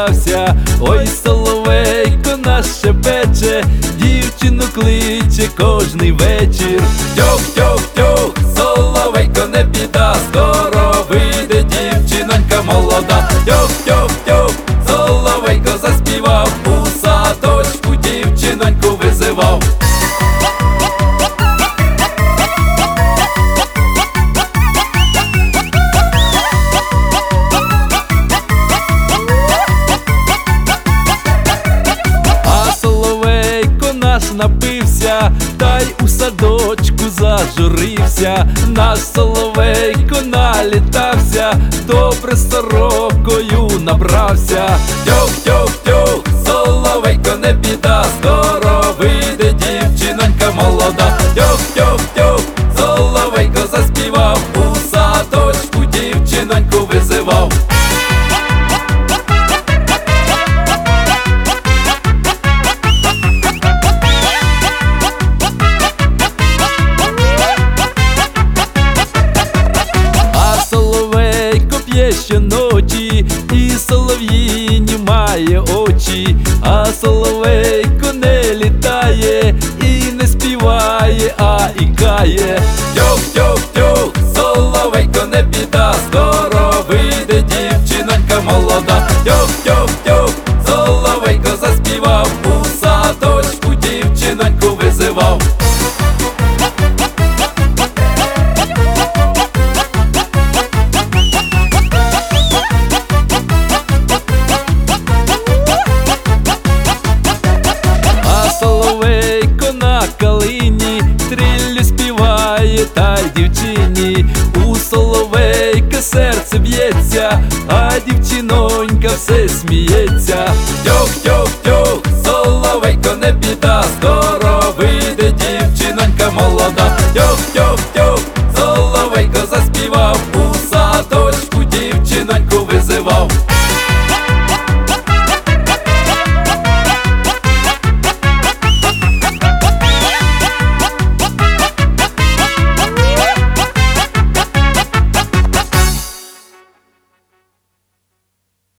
наїдався. Ой, соловейко наш щебече, дівчину кличе кожний вечір. Тьох-тьох-тьох, соловейко, не біда, скоро вийде дівчинонька молода. Тьох-тьох-тьох, соловейко заспівав, у садочку дівчиноньку визивав. Напився, та й у садочку зажурився. Наш соловейко налітався, добре сорокою набрався. Тьох-тьох-тьох, соловейко, не біда, скоро вийде дівчинонька молода. Тьох-тьох-тьох, соловейко заспівав, у садочку дівчиноньку визивав. Щоночі і солов'їні має очі, а соловейко не літає і не співає, а ікає. Тьох-тьох-тьох, соловейко, не біда, скоро вийде дівчинонька молода. Тьох-тьох-тьох, соловейко заспівав, у садочку дівчиноньку визивав. Триллю співає та й дівчині, у соловейка серце б'ється, а дівчинонька все сміється. Тьох-тьох-тьох, соловейко, не біда, скоро